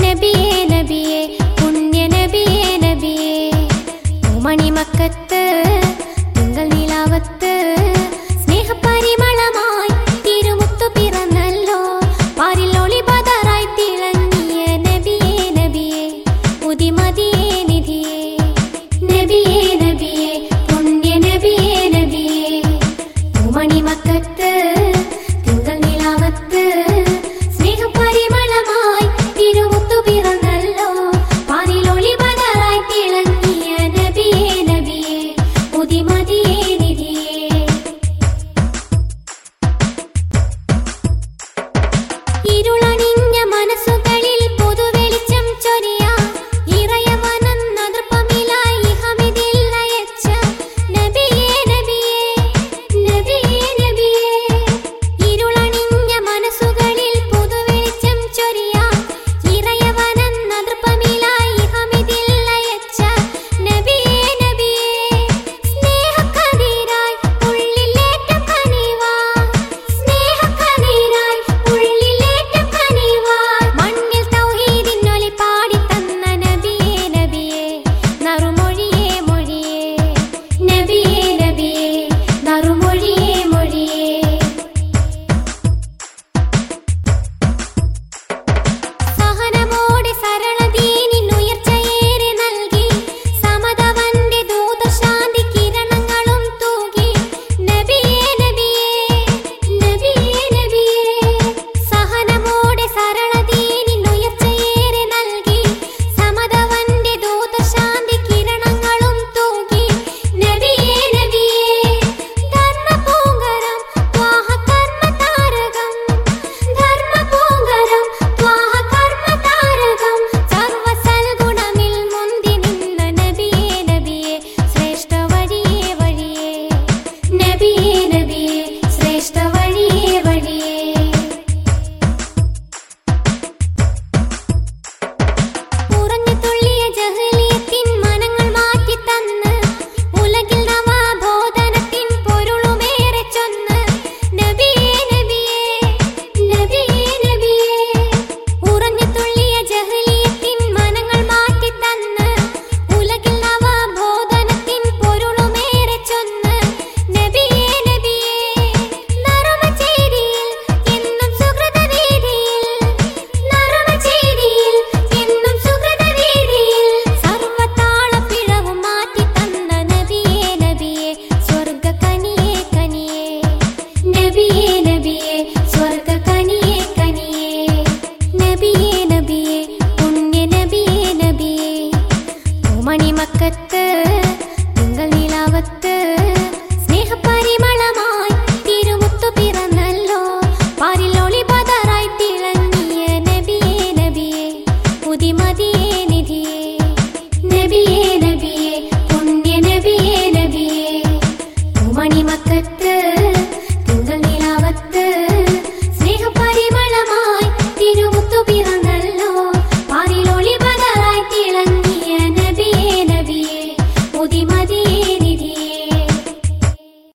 നബിയേ നബിയേ പുണ്യ നബിയേ നബിയേ മണിമക്കത്ത് തിങ്കൾ നിലാവത്ത് സ്നേഹപരിമളമായി തിരുമുത്തു പിറന്നല്ലോ പാരിൽ ഒളി ബദറായി തിളങ്ങിയ നബിയേ നബിയേ പുതിമതിയേ നിധിയേ നബിയേ നബിയേ പുണ്യ നബിയേ നബിയേ മണിമക്കത്ത് തിങ്കൾ നിലാവത്ത് സ്നേഹപരിമളമായി തിരുമുത്തു പിറന്നല്ലോ പാരിൽ ഒളി ബദറായി തിളങ്ങിയ നബിയേ നബിയേ പുതിമതിയേ നിധിയേ ഇരുളണിഞ്ഞ മനസ്സുകളിൽ പുതുവെളിച്ചം ചൊരിയാ ഇറയവനെന്ന നൃപ്പമിലായി ഹമിദിൽ അയച്ച നബിയേ നബിയേ നബിയേ നബിയേ ഇരുളണിഞ്ഞ മനസ്സുകളിൽ പുതുവെളിച്ചം ചൊരിയാ ഇറയവനെന്ന നൃപ്പമിലായി ഹമിദിൽ അയച്ച നബിയേ നബിയേ സ്നേഹക്കതിരായി ഉള്ളിലേറ്റ കനിവാ സ്നേഹക്കതിരായി ഉള്ളിലേറ്റ കനിവാ മണ്ണിൽ തൗഹീദിനൊലി പാടിത്തന്ന നബിയേ നബിയേ നറുമൊഴിയേ മൊഴിയേ നബിയേ നബിയേ നറുമൊഴിയേ മൊഴിയേ സഹനമോടെ സരളദീനിനുയർച്ചയേറെ നൽകി സമതവന്റെ ദൂതശാന്തി കിരണങ്ങളും തൂകി നബിയേ നബിയേ നബിയേ നബിയേ സഹനമോടെ സരളദീനിനുയർച്ചയേറെ നൽകി സമതവന്റെ ദൂതശാന്തി കിരണങ്ങളും തൂകി നബിയേ നബിയേ ധർമ്മപൂങ്കരം ത്വാഹ കർമ്മതാരകം ധർമ്മപൂങ്കരം ത്വാഹ കർമ്മതാരകം സർവസൽഗുണമിൽ മുന്തി നിന്ന നബിയേ നബിയേ ശ്രേഷ്ഠ വഴിയേ വഴിയേ നബിയേ നബിയേ ശ്രേഷ്ഠ വഴിയേ വഴിയേ ഉറഞ്ഞു തുള്ളിയ ജഹലിയത്തിൻ മനങ്ങൾ മാറ്റി തന്ന് ഉലകിൽ നവബോധനത്തിൻ പൊരുളുമേറെ ചൊന്ന് നബിയേ നബിയേ നബിയേ നബിയേ ഉറഞ്ഞു തുള്ളിയ ജഹലിയത്തിൻ മനങ്ങൾ മാറ്റി തന്ന് ഉലകിൽ നവബോധനത്തിൻ പൊരുളുമേറെ ചൊന്ന് നബിയേ നബിയേ നറുമചേരിയിൽ എന്നും സുഹൃതവീതിയിൽ നറുമചേരിയിൽ എന്നും സുഹൃതവീതിയിൽ സർവ്വതാളപ്പിഴവും മാറ്റി തന്ന നബിയേ നബിയേ സ്വർഗ്ഗകനിയേ കനിയേ നബിയേ നബിയേ സ്വർഗ്ഗകനിയേ കനിയേ നബിയേ നബിയേ പുണ്യ നബിയേ നബിയേ മണിമക്കത്ത് തിങ്കൾ നിലാവത്ത് സ്നേഹപരിമളമായി തിരുമുത്തു പിറന്നല്ലോ പാരിൽ ഒളി ബദറായി തിളങ്ങിയ നബിയേ നബിയേ പുതിമതിയേ നിധിയേ